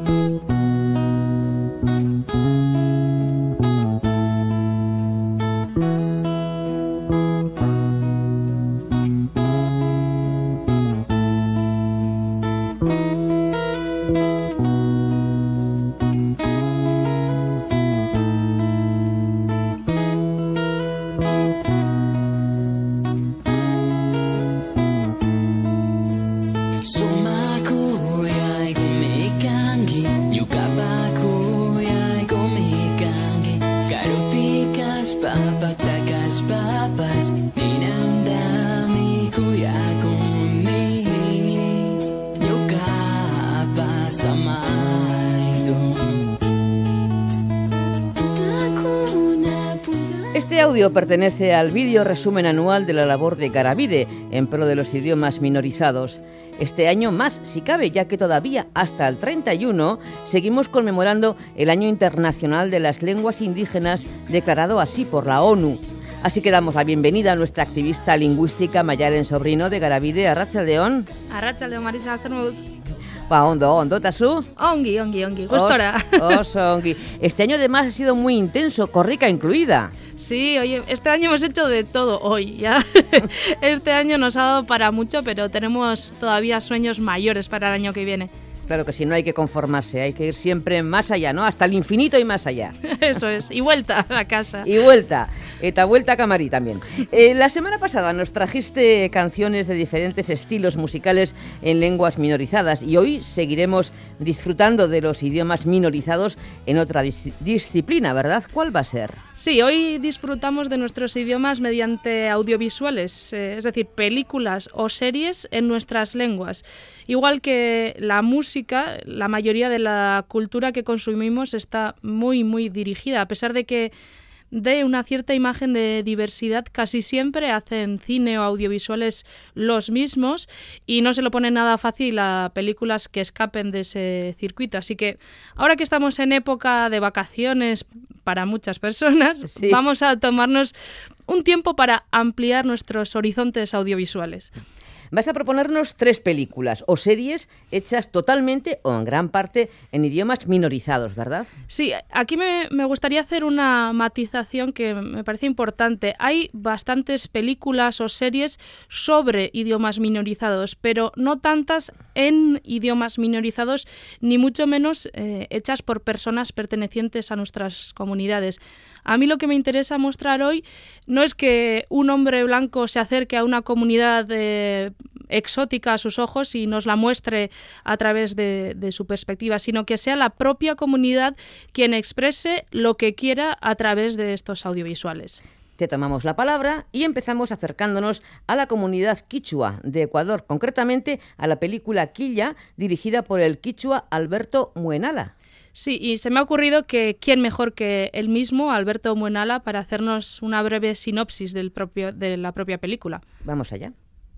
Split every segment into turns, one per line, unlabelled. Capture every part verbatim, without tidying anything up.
Este audio pertenece al vídeo resumen anual de la labor de Garabide en pro de los idiomas minorizados. Este año más, si cabe, ya que todavía hasta el treinta y uno seguimos conmemorando el Año Internacional de las Lenguas Indígenas, declarado así por la ONU. Así que damos la bienvenida a nuestra activista lingüística Mayalen Sobrino de Garabide. Arratsaldeon.
Arratsaldeon, Marisa, aztermuz.
Ba, ondo, ondo, tazu?
Ongi, ongi, ongi, gustora.
Os, ongi. Este año además ha sido muy intenso, corrica incluida.
Sí, oye, este año hemos hecho de todo hoy, ya. Este año nos ha dado para mucho, pero tenemos todavía sueños mayores para el año que viene.
Claro que sí, no hay que conformarse, hay que ir siempre más allá, ¿no? Hasta el infinito y más allá.
Eso es, y vuelta a casa.
Y vuelta, eta vuelta a Camarí también. Eh, la semana pasada nos trajiste canciones de diferentes estilos musicales en lenguas minorizadas y hoy seguiremos disfrutando de los idiomas minorizados en otra dis- disciplina, ¿verdad? ¿Cuál va a ser?
Sí, hoy disfrutamos de nuestros idiomas mediante audiovisuales, eh, es decir, películas o series en nuestras lenguas. Igual que la música, la mayoría de la cultura que consumimos está muy, muy dirigida, a pesar de que dé una cierta imagen de diversidad, casi siempre hacen cine o audiovisuales los mismos y no se lo pone nada fácil a películas que escapen de ese circuito. Así que ahora que estamos en época de vacaciones para muchas personas, sí, vamos a tomarnos un tiempo para ampliar nuestros horizontes audiovisuales.
Vas a proponernos tres películas o series hechas totalmente o en gran parte en idiomas minorizados, ¿verdad?
Sí, aquí me, me gustaría hacer una matización que me parece importante. Hay bastantes películas o series sobre idiomas minorizados, pero no tantas en idiomas minorizados, ni mucho menos eh, hechas por personas pertenecientes a nuestras comunidades. A mí lo que me interesa mostrar hoy no es que un hombre blanco se acerque a una comunidad eh, exótica a sus ojos y nos la muestre a través de, de su perspectiva, sino que sea la propia comunidad quien exprese lo que quiera a través de estos audiovisuales.
Te tomamos la palabra y empezamos acercándonos a la comunidad quichua de Ecuador, concretamente a la película Quilla, dirigida por el quichua Alberto Muenala.
Sí, y se me ha ocurrido que quién mejor que él mismo, Alberto Muenala, para hacernos una breve sinopsis del propio, de la propia película.
Vamos allá.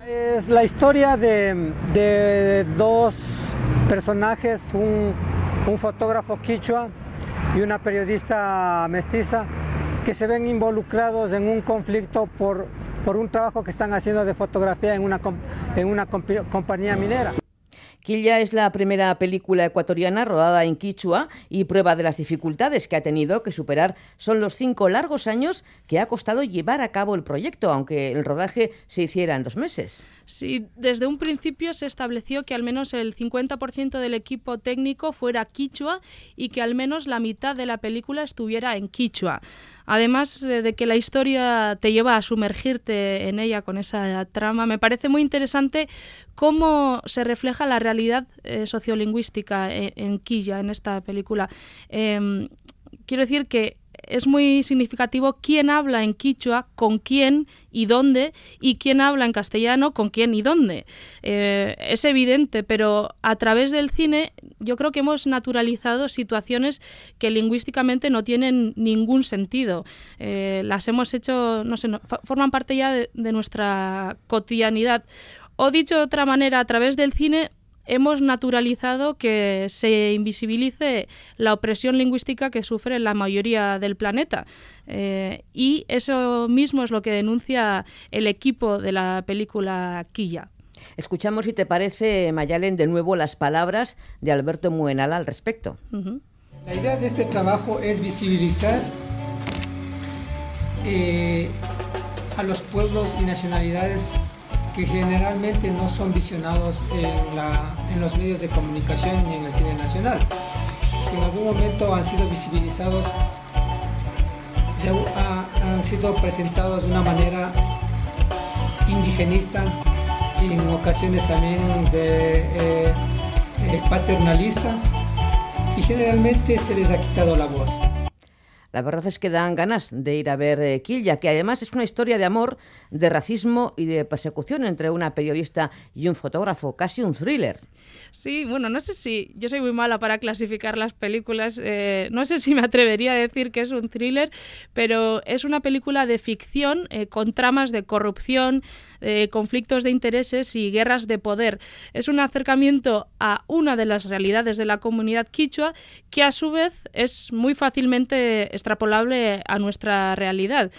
Es la historia de, de dos personajes, un, un fotógrafo quichua y una periodista mestiza, que se ven involucrados en un conflicto por, por un trabajo que están haciendo de fotografía en una, en una comp- compañía minera.
Quilla es la primera película ecuatoriana rodada en quichua y prueba de las dificultades que ha tenido que superar son los cinco largos años que ha costado llevar a cabo el proyecto, aunque el rodaje se hiciera en dos meses.
Sí, desde un principio se estableció que al menos el cincuenta por ciento del equipo técnico fuera quichua y que al menos la mitad de la película estuviera en quichua. Además de que la historia te lleva a sumergirte en ella con esa trama, me parece muy interesante cómo se refleja la realidad eh, sociolingüística en, en Quilla, en esta película. Eh, quiero decir que es muy significativo quién habla en quichua, con quién y dónde, y quién habla en castellano, con quién y dónde. Eh, es evidente, pero a través del cine yo creo que hemos naturalizado situaciones que lingüísticamente no tienen ningún sentido. Eh, las hemos hecho, no sé, no, forman parte ya de, de nuestra cotidianidad. O dicho de otra manera, a través del cine hemos naturalizado que se invisibilice la opresión lingüística que sufre la mayoría del planeta. Eh, y eso mismo es lo que denuncia el equipo de la película Quilla.
Escuchamos, si te parece, Mayalen, de nuevo las palabras de Alberto Muenala al respecto.
Uh-huh.
La idea de este trabajo es visibilizar eh, a los pueblos y nacionalidades que generalmente no son visionados en, la, en los medios de comunicación ni en el cine nacional. Si en algún momento han sido visibilizados, ya ha, han sido presentados de una manera indigenista, y en ocasiones también de eh, eh, paternalista, y generalmente se les ha quitado la voz.
La verdad es que dan ganas de ir a ver eh, Quilla, que además es una historia de amor, de racismo y de persecución entre una periodista y un fotógrafo, casi un thriller.
Sí, bueno, no sé si... Yo soy muy mala para clasificar las películas. Eh, no sé si me atrevería a decir que es un thriller, pero es una película de ficción eh, con tramas de corrupción, eh, conflictos de intereses y guerras de poder. Es un acercamiento a una de las realidades de la comunidad quichua que a su vez es muy fácilmente extrapolable a nuestra realidad.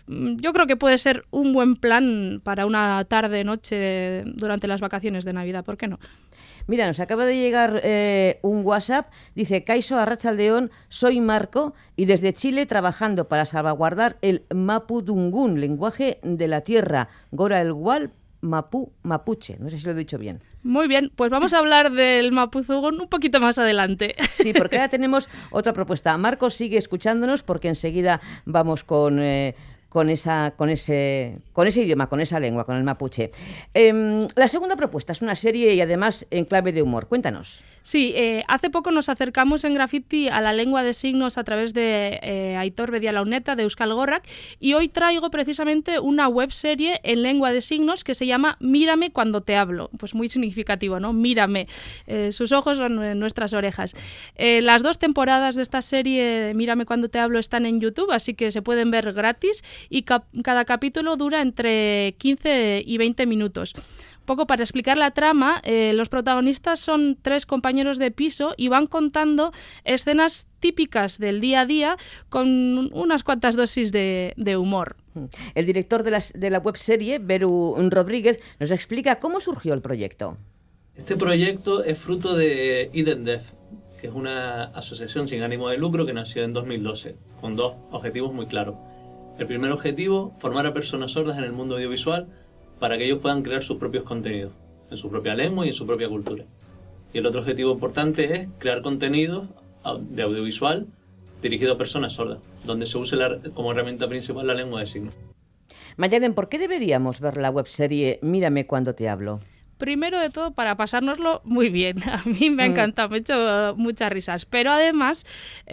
Yo creo que puede ser un buen plan para una tarde-noche durante las vacaciones de Navidad, ¿por qué no?
Mira, nos acaba de llegar eh, un WhatsApp, dice: Kaixo Arratsaldeon, soy Marco y desde Chile trabajando para salvaguardar el mapudungún, lenguaje de la tierra, Gora el Gual, Mapu, Mapuche. No sé si lo he dicho bien.
Muy bien, pues vamos a hablar del mapudungún un poquito más adelante.
Sí, porque ahora tenemos otra propuesta. Marco sigue escuchándonos porque enseguida vamos con... Eh, con esa con ese con ese idioma, con esa lengua, con el mapuche. Eh, la segunda propuesta es una serie y además en clave de humor. Cuéntanos.
Sí, eh, hace poco nos acercamos en Graffiti a la lengua de signos a través de eh, Aitor Bedialauneta de Euskal Gorrak, y hoy traigo precisamente una webserie en lengua de signos que se llama Mírame cuando te hablo. Pues muy significativo, ¿no? Mírame. Eh, sus ojos son nuestras orejas. Eh, las dos temporadas de esta serie Mírame cuando te hablo están en YouTube, así que se pueden ver gratis, y cap- cada capítulo dura entre quince y veinte minutos. Poco para explicar la trama, eh, los protagonistas son tres compañeros de piso y van contando escenas típicas del día a día con unas cuantas dosis de, de humor.
El director de la, de la webserie, Beru Rodríguez, nos explica cómo surgió el proyecto.
Este proyecto es fruto de IDENDEF, que es una asociación sin ánimo de lucro que nació en dos mil doce, con dos objetivos muy claros. El primer objetivo, formar a personas sordas en el mundo audiovisual para que ellos puedan crear sus propios contenidos, en su propia lengua y en su propia cultura. Y el otro objetivo importante es crear contenidos de audiovisual dirigido a personas sordas, donde se use la, como herramienta principal la lengua de signos.
Mayalen, ¿por qué deberíamos ver la webserie Mírame cuando te hablo?
Primero de todo, para pasárnoslo muy bien. A mí me ha encantado, me he hecho muchas risas. Pero además,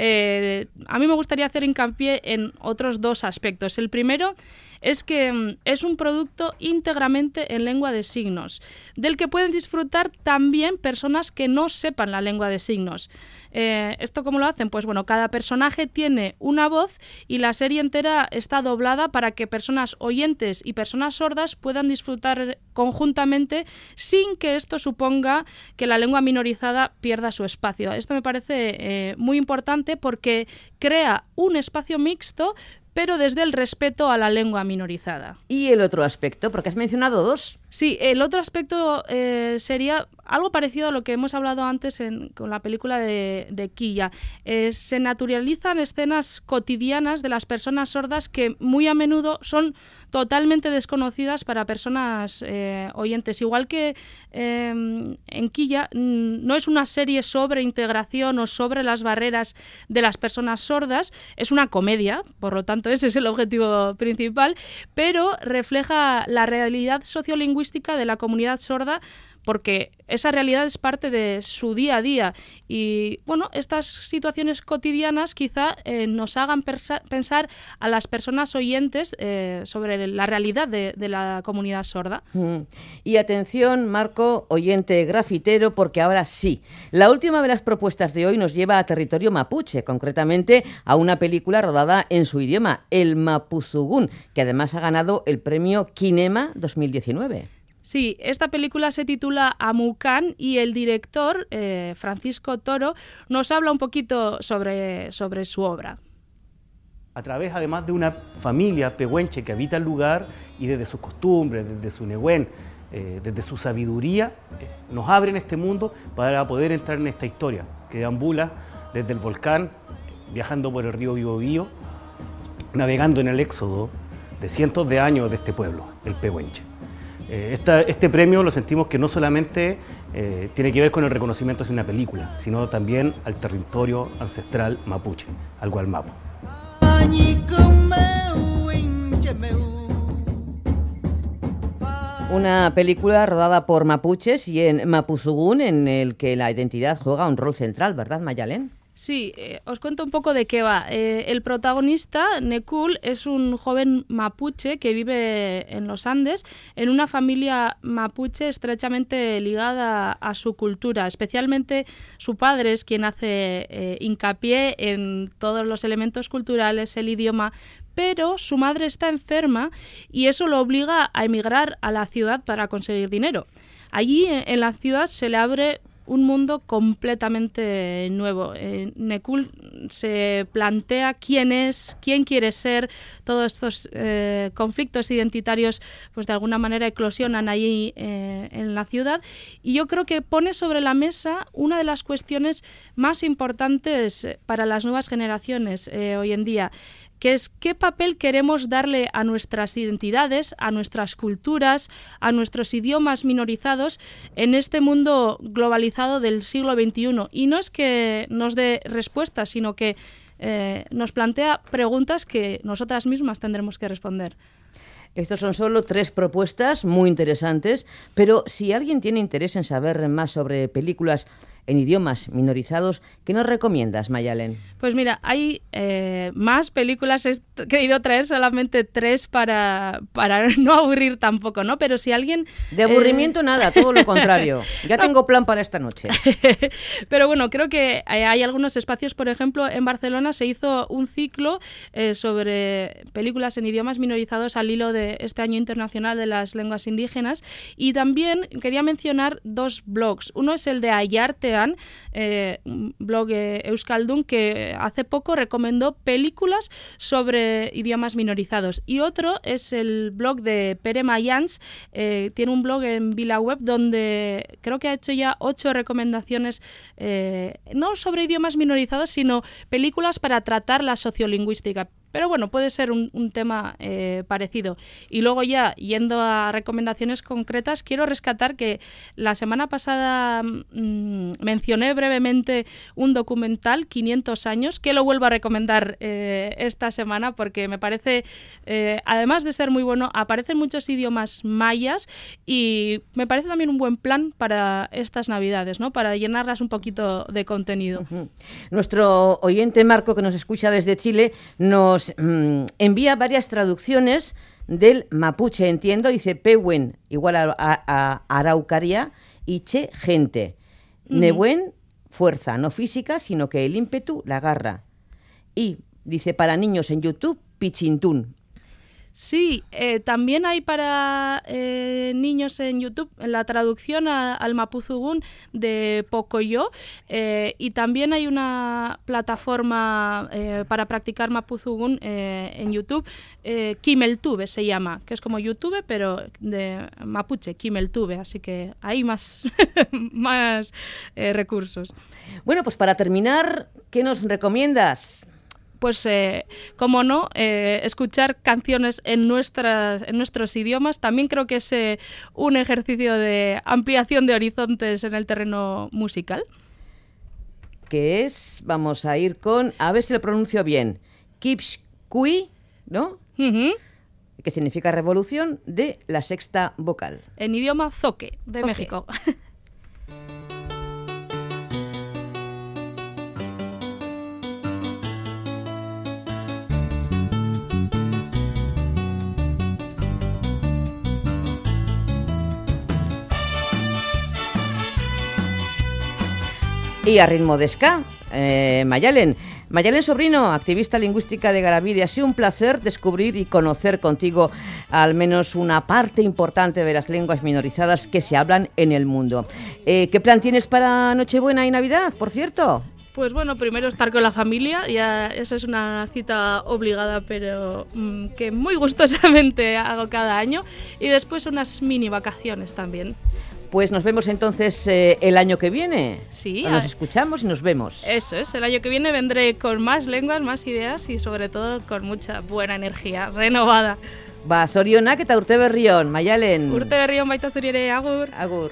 eh, a mí me gustaría hacer hincapié en otros dos aspectos. El primero es que es un producto íntegramente en lengua de signos, del que pueden disfrutar también personas que no sepan la lengua de signos. Eh, ¿Esto cómo lo hacen? Pues bueno, cada personaje tiene una voz y la serie entera está doblada para que personas oyentes y personas sordas puedan disfrutar conjuntamente sin que esto suponga que la lengua minorizada pierda su espacio. Esto me parece eh, muy importante porque crea un espacio mixto, pero desde el respeto a la lengua minorizada.
¿Y el otro aspecto? Porque has mencionado dos.
Sí, el otro aspecto eh, sería algo parecido a lo que hemos hablado antes en, con la película de, de Quilla. Eh, se naturalizan escenas cotidianas de las personas sordas que muy a menudo son totalmente desconocidas para personas eh, oyentes. Igual que eh, en Quilla no es una serie sobre integración o sobre las barreras de las personas sordas, es una comedia, por lo tanto ese es el objetivo principal, pero refleja la realidad sociolingüística de la comunidad sorda, porque esa realidad es parte de su día a día. Y bueno, estas situaciones cotidianas quizá eh, nos hagan persa- pensar a las personas oyentes eh, sobre la realidad de, de la comunidad sorda.
Mm. Y atención, Marco, oyente grafitero, porque ahora sí. La última de las propuestas de hoy nos lleva a territorio mapuche, concretamente a una película rodada en su idioma, el mapuzugún, que además ha ganado el premio Kinema dos mil diecinueve.
Sí, esta película se titula Amucán y el director, eh, Francisco Toro, nos habla un poquito sobre, sobre su obra.
A través, además, de una familia pehuenche que habita el lugar y desde sus costumbres, desde su nehuén, eh, desde su sabiduría, eh, nos abren este mundo para poder entrar en esta historia que deambula desde el volcán, viajando por el río Biobío, navegando en el éxodo de cientos de años de este pueblo, el Pehuenche. Eh, esta, este premio lo sentimos que no solamente eh, tiene que ver con el reconocimiento de una película, sino también al territorio ancestral mapuche, al Gualmapu.
Una película rodada por mapuches y en Mapuzugún, en el que la identidad juega un rol central, ¿verdad, Mayalen?
Sí, eh, os cuento un poco de qué va. Eh, el protagonista, Nekul, es un joven mapuche que vive en los Andes, en una familia mapuche estrechamente ligada a su cultura. Especialmente su padre es quien hace eh, hincapié en todos los elementos culturales, el idioma, pero su madre está enferma y eso lo obliga a emigrar a la ciudad para conseguir dinero. Allí, en, en la ciudad, se le abre un mundo completamente nuevo. Eh, Nekul se plantea quién es, quién quiere ser, todos estos eh, conflictos identitarios pues de alguna manera eclosionan allí eh, en la ciudad, y yo creo que pone sobre la mesa una de las cuestiones más importantes para las nuevas generaciones eh, hoy en día, que es qué papel queremos darle a nuestras identidades, a nuestras culturas, a nuestros idiomas minorizados en este mundo globalizado del siglo veintiuno. Y no es que nos dé respuestas, sino que eh, nos plantea preguntas que nosotras mismas tendremos que responder.
Estos son solo tres propuestas muy interesantes, pero si alguien tiene interés en saber más sobre películas en idiomas minorizados, ¿qué nos recomiendas, Mayalen?
Pues mira, hay eh, más películas, he querido traer solamente tres para, para no aburrir tampoco, ¿no? Pero si alguien...
De aburrimiento eh... nada, todo lo contrario. Ya no. Tengo plan para esta noche.
Pero bueno, creo que hay algunos espacios, por ejemplo, en Barcelona se hizo un ciclo eh, sobre películas en idiomas minorizados al hilo de este Año Internacional de las Lenguas Indígenas, y también quería mencionar dos blogs. Uno es el de Ayarte, Eh, un blog eh, Euskaldun, que hace poco recomendó películas sobre idiomas minorizados, y otro es el blog de Pere Mayans, eh, tiene un blog en VilaWeb donde creo que ha hecho ya ocho recomendaciones eh, no sobre idiomas minorizados, sino películas para tratar la sociolingüística. Pero bueno, puede ser un, un tema eh, parecido. Y luego ya, yendo a recomendaciones concretas, quiero rescatar que la semana pasada mmm, mencioné brevemente un documental, quinientos años, que lo vuelvo a recomendar eh, esta semana porque me parece, eh, además de ser muy bueno, aparecen muchos idiomas mayas y me parece también un buen plan para estas Navidades, ¿no? Para llenarlas un poquito de contenido.
Uh-huh. Nuestro oyente Marco, que nos escucha desde Chile, nos envía varias traducciones del mapuche, entiendo, dice Pehuen igual a, a, a araucaria y che gente, mm. Nehuen fuerza, no física, sino que el ímpetu la agarra, y dice para niños en YouTube Pichintún.
Sí, eh, también hay para eh, niños en YouTube la traducción a, al Mapuzugún de Pocoyo, eh, y también hay una plataforma eh, para practicar Mapuzugún eh, en YouTube, eh, Kimeltube se llama, que es como YouTube pero de mapuche, Kimeltube, así que hay más, más eh, recursos.
Bueno, pues para terminar, ¿qué nos recomiendas?
Pues, eh, como no, eh, escuchar canciones en, nuestras, en nuestros idiomas. También creo que es eh, un ejercicio de ampliación de horizontes en el terreno musical.
Que es, vamos a ir con, a ver si lo pronuncio bien, Kipskui, ¿no?
Uh-huh.
Que significa revolución de la sexta vocal.
En idioma zoque, de
Zoque.
México.
Y a ritmo de ska, eh, Mayalen. Mayalen Sobrino, activista lingüística de Garabide, ha sido un placer descubrir y conocer contigo al menos una parte importante de las lenguas minorizadas que se hablan en el mundo. Eh, ¿Qué plan tienes para Nochebuena y Navidad, por cierto?
Pues bueno, primero estar con la familia, ya esa es una cita obligada, pero mmm, que muy gustosamente hago cada año, y después unas mini vacaciones también.
Pues nos vemos entonces eh, el año que viene.
Sí.
Nos escuchamos y nos vemos.
Eso es, el año que viene vendré con más lenguas, más ideas y sobre todo con mucha buena energía renovada.
Ba, zorionak eta urte berrion, Maialen.
Urte berrion baita zuri ere, agur.
Agur.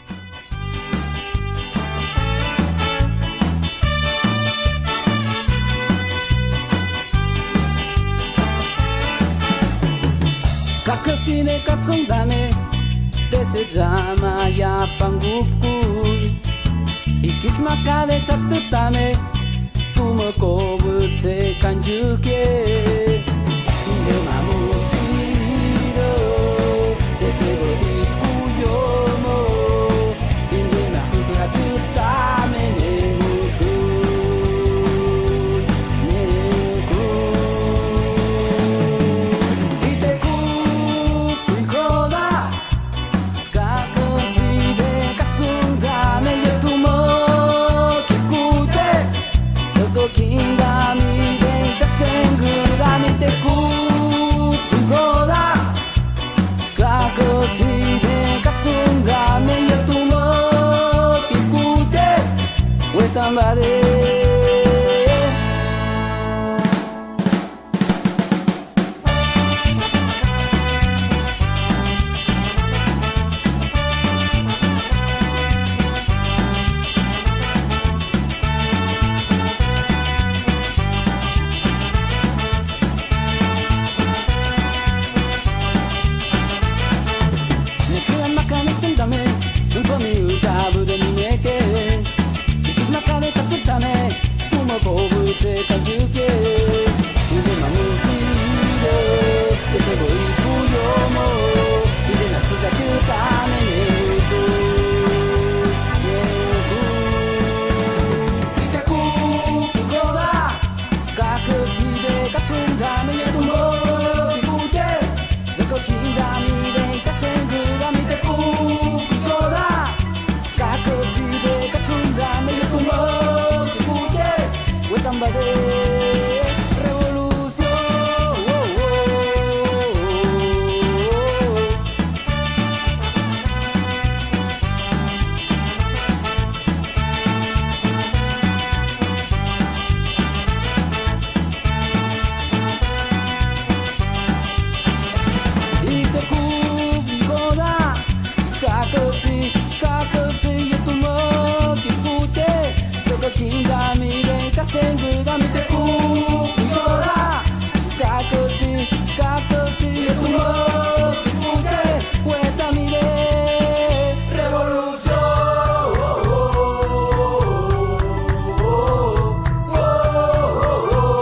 Kakasine katsundame Dese zama ya pangupku Ikismaka de tsaputame Tumoko butse kanjuke Inde mamu shiro Dese boriku yomo Inde na hukura tutame nemuku Nemuku Iteku kuikoda Somebody